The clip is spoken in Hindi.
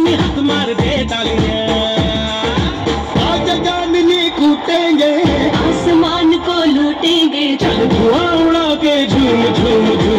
चांदनी हाथ मार दे तालियां। आज चांदनी कूटेंगे, आसमान को लूटेंगे, चल धुआं उड़ा के झूम झूम झूम